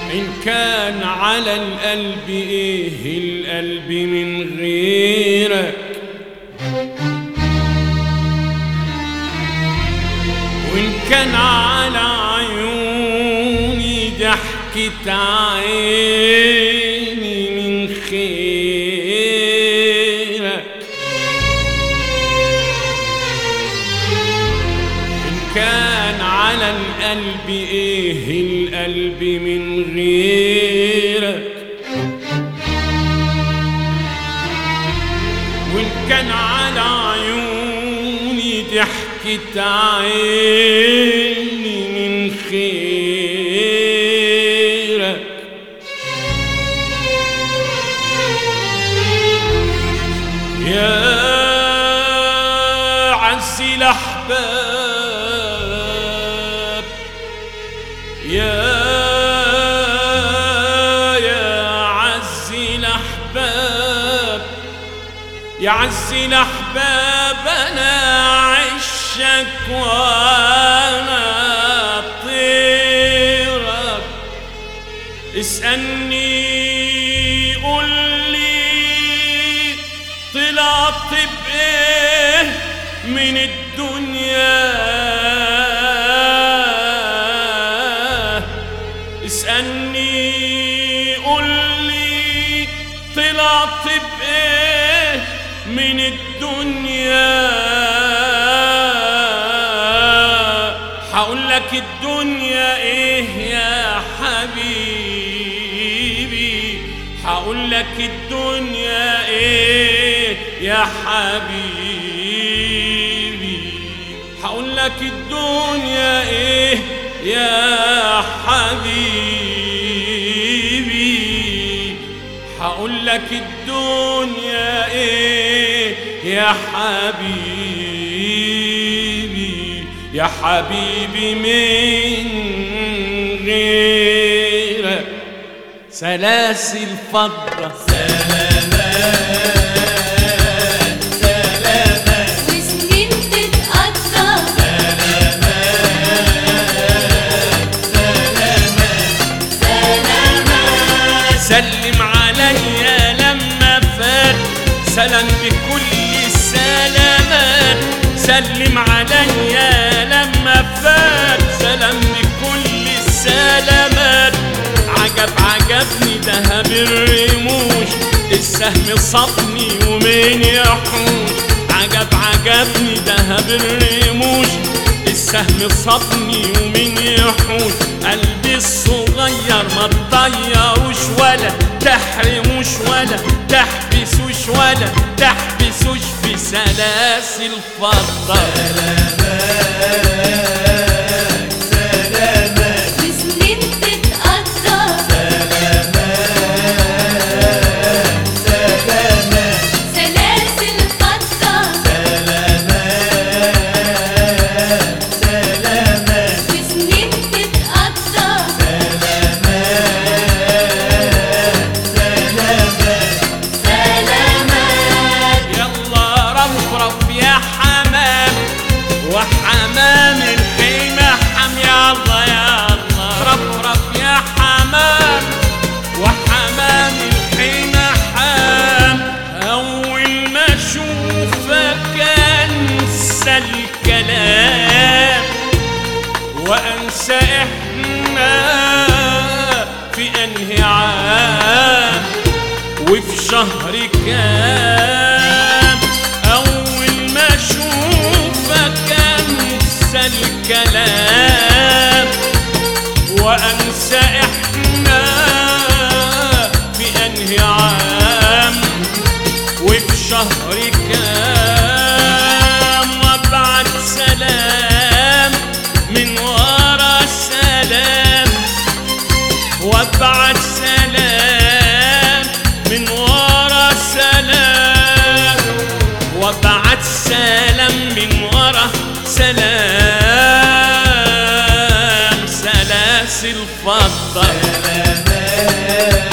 إن كان على القلب إيه القلب من غيرك، وإن كان على عيوني ضحكة عيني من خيرك، إن كان على القلب إيه القلب من غيرك، وإن كان على عيوني ضحكة عيني من خيرك، يا عز الأحباب، يا عز الأحباب، يا عز الأحباب، أنا عشك وأنا طيرك. اسألني قل لي طلعت بإيه من الدنيا، اسألني قل لي طلعت بإيه من الدنيا. هقول لك الدنيا ايه يا حبيبي، هقول لك الدنيا ايه يا حبيبي، هقول لك الدنيا ايه يا حبيبي، هقول لك الدنيا ايه يا حبيبي، يا حبيبي من غيرك. سلاسل فضة سلامات سلامات، وسنين تتقطع سلامات سلامات سلامات. سلم عليا لما فات سلام بكل السلامات، سلم عليا لما فات سلام بكل السلامات. عجبني دهب الرموش، السهم صابني ومين يحوش. عجبني دهب الرموش، السهم صابني ومين يحوش. قلبي الصغير ما تضيعوش ولا تحرموش ولا تحبسوش ولا تحبسوش في سلاسل فضة. سلامات سلامات، وسنين تتقطع سلامات سلامات، سلاسل فضة سلامات سلامات، وسنين تتقطع سلامات سلامات سلامات. يلا رفرف يا حمام وحمام الخيمة حم، يلا يلا رفرف يا حمام وحمام الخيمة حم. أول ما أشوفك أنسى الكلام وأنسى إحنا في أنهي عام وفي شهر كام. أول ما أشوفك أنسى الكلام وأنسى إحنا في أنهي عام وفي شهر كام. وأبعت سلام من ورا سلام، وأبعت سلام من ورا سلام، وأبعت سلام من ورا سلام. سلاسل فضة سلامات